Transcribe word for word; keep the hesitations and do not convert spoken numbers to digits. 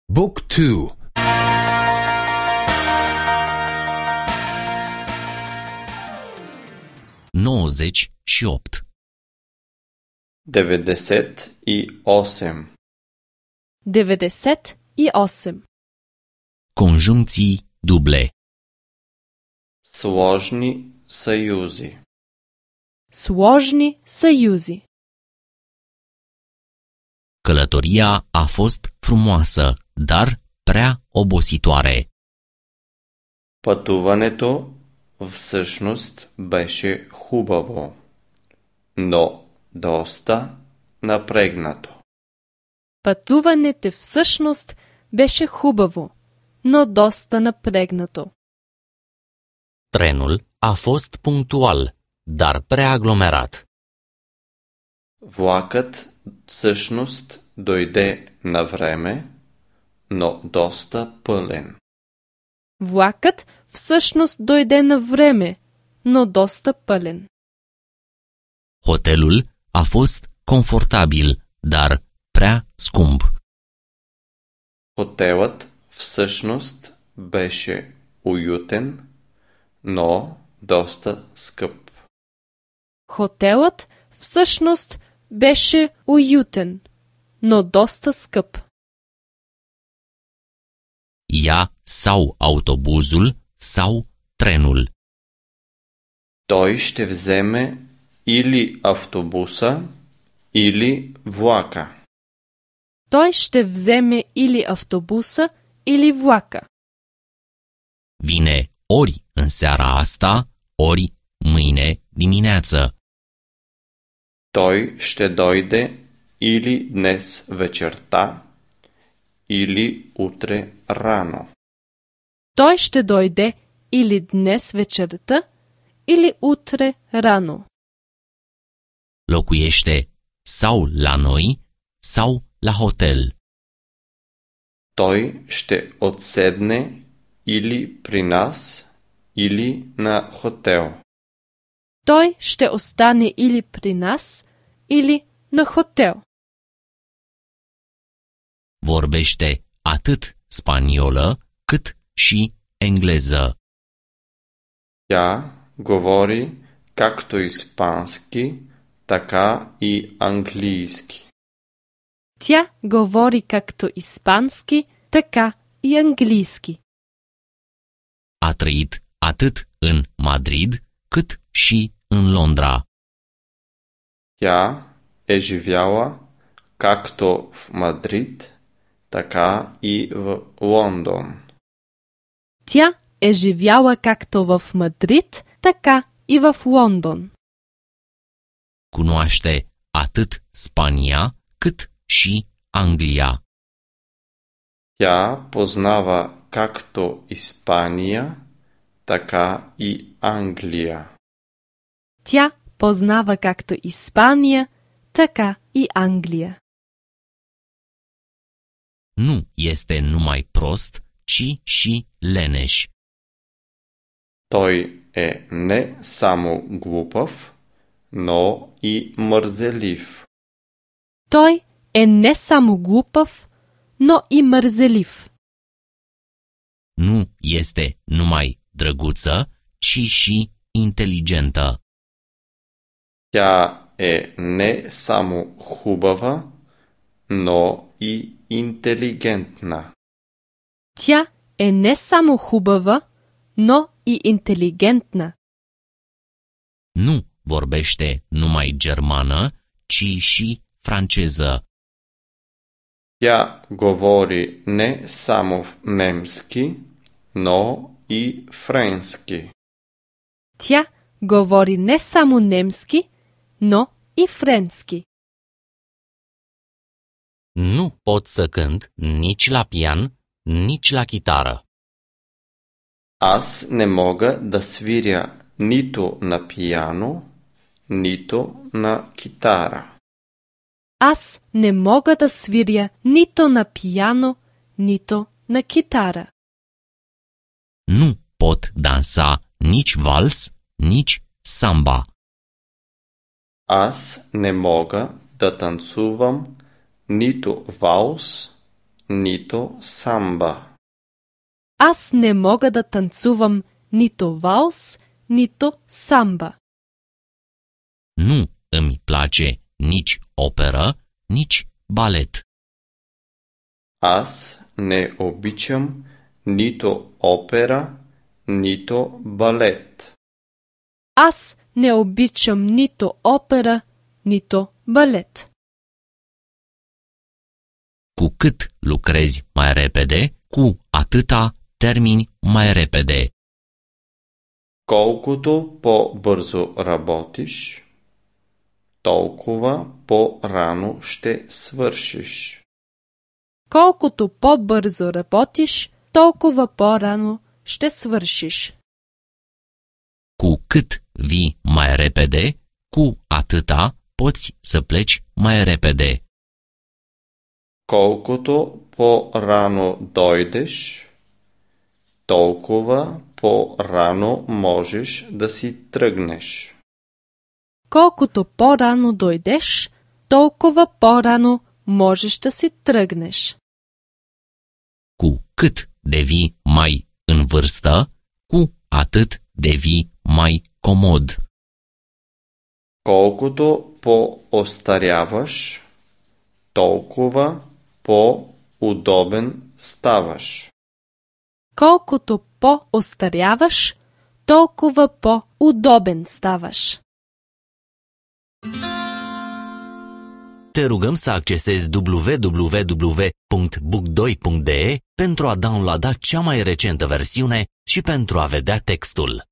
Book two. nouăzeci și opt. деветдесет и осем. деветдесет и осем. Conjuncții duble. Сложни съюзи. Сложни съюзи. Călătoria a fost frumoasă, dar prea obositoare. Пътуването всъщност беше хубаво, но доста напрегнато. Пътуването всъщност беше хубаво, но доста напрегнато. Trenul a fost punctual, dar prea aglomerat. Влакът всъщност дойде на време, но доста пълен. Влакът всъщност дойде на време, но доста пълен. Hotelul a fost confortabil, dar prea scump. Хотелът всъщност беше уютен, но доста скъп. Хотелът всъщност беше уютен, но доста скъп. Ia sau autobuzul sau trenul. Той ще вземе или автобуса, или влака. Той ще вземе или автобуса, или влака. Vine ori în seara asta, ori mâine dimineață. Той ще дойде или днес вечерта, или утре рано. Той ще дойде или днес вечерта, или утре рано. Locuiește sau la noi, sau la hotel. Той ще отседне или при нас, или на хотел. Той ще остане или при нас, или на хотел. Vorbește atât spaniolă cât și engleză. Тя говори както испански, така и английски. Тя говори както испански, така и английски. A trăit atât în Madrid cât și în Londra. Тя е живяла както в Мадрид, така и в Лондон. Тя е живяла както в Мадрид, така и в Лондон. Cunoaște atât Spania cât și Anglia. Тя познава както Испания, така и Англия. Тя познава както Испания, така и Англия. Nu este numai prost, ci și leneș. Той е не само глупав, но и мързелив. Той е не само глупав, но и мързелив. Nu este numai drăguță, ci și inteligentă. Тя е не само хубава, но и интелигентна. Тя е не само хубава, но и интелигентна. Nu vorbește numai germană, ci și franceză. Тя говори не само немски, но и френски. Тя говори не само немски, но и френски. Nu pot să cânt nici la pian, nici la chitară. Аз не мога да свиря нито на пияно, нито на китара. Аз не мога да свиря нито на пияно, нито на китара. Nu pot dansa nici vals, nici samba. Аз не мога да танцувам нито валс, nito samba. Аз не мога да танцувам нито валс, нито самба. Nu îmi place nici operă, nici balet. Аз не обичам нито опера, нито балет. Аз не обичам нито опера, нито балет. Cu cât lucrezi mai repede, cu atâta termini mai repede. Колкото по-бързо работиш, толкова по-рано ще свършиш. Колкото по-бързо работиш, толкова по-рано ще свършиш. Cu cât vii mai repede, cu atâta poți să pleci mai repede. Колкото по-рано дойдеш, толкова по-рано можеш да си тръгнеш. Колкото по-рано дойдеш, толкова по-рано можеш да си тръгнеш. Cu cât devii mai în vârstă, cu atât devii mai comod. Колкото по-остаряваш, толкова по-удобен ставаш. Колкото по-остаряваш, толкова по-удобен ставаш. Te rugăm să accesezi w w w punct book doi punct d e pentru a downloada cea mai recentă versiune și pentru a vedea textul.